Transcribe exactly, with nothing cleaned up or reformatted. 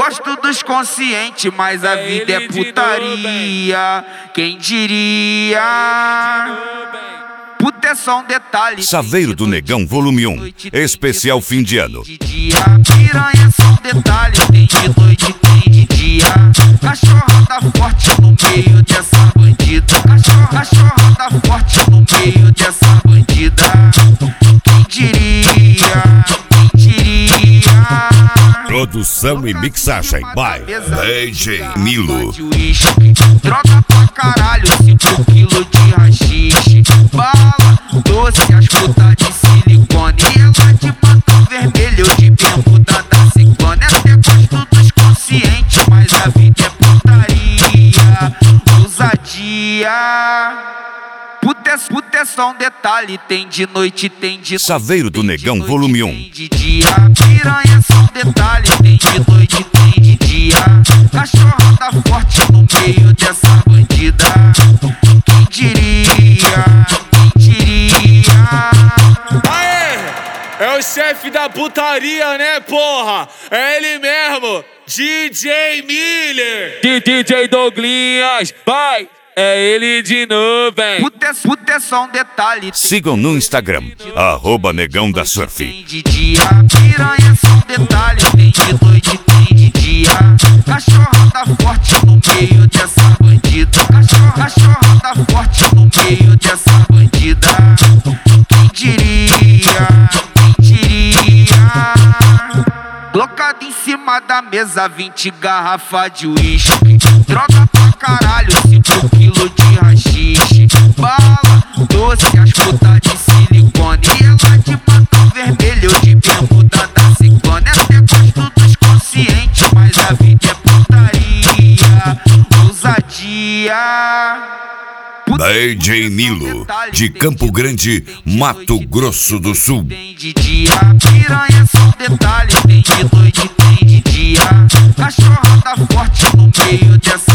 gosto dos conscientes, mas a vida é putaria. Quem diria? Puta é só um detalhe. Saveiro do Negão, volume um, especial fim de ano. Piranha é só um detalhe, tem de noite, tem de dia. Cachorrada forte no meio dessa bandida. Cachorro, cachorrada forte no meio dessa bandida. Quem diria? Quem diria? Produção e mixagem by D J Nilo. Droga pra caralho, cinco quilos de rachixe. Bala doce, as putas de silicone. Ela de batom vermelho, de bermuda da ciclone. Até gosto dos conscientes, mas a vida é putaria. Ousadia. Puta é, puta é só um detalhe, tem de noite, tem de Saveiro do Negão, volume um. Tem de dia, piranha é só um detalhe, tem de noite, tem de dia. Cachorrada forte no meio dessa bandida. Quem diria? Quem diria? Aê! É o chefe da putaria, né, porra? É ele mesmo, D J Miller. D J Douglinhas, vai! É ele de novo, hein? Puta é, puta é só um detalhe. Sigam no Instagram, arroba Negão da Surf. Tem de dia, piranha é só um detalhe. Tem de noite, tem de dia. Cachorrada forte no meio dessa bandida. Cachorro, cachorrada forte no meio dessa bandida. Quem diria? Quem diria? Colocado em cima da mesa, vinte garrafas de uísque. Droga pra caralho, cinco quilos de rachixe. Bala doce, as putas de silicone. Ela de batom vermelho, de bermuda da ciclone. Até gosto dos conscientes, mas a vida é putaria. Ousadia. D J Nilo, de Campo Grande, Mato Grosso do Sul. Tem de dia, piranha é só um detalhe. Tem de noite, tem de dia. Cachorrada forte no meio dessa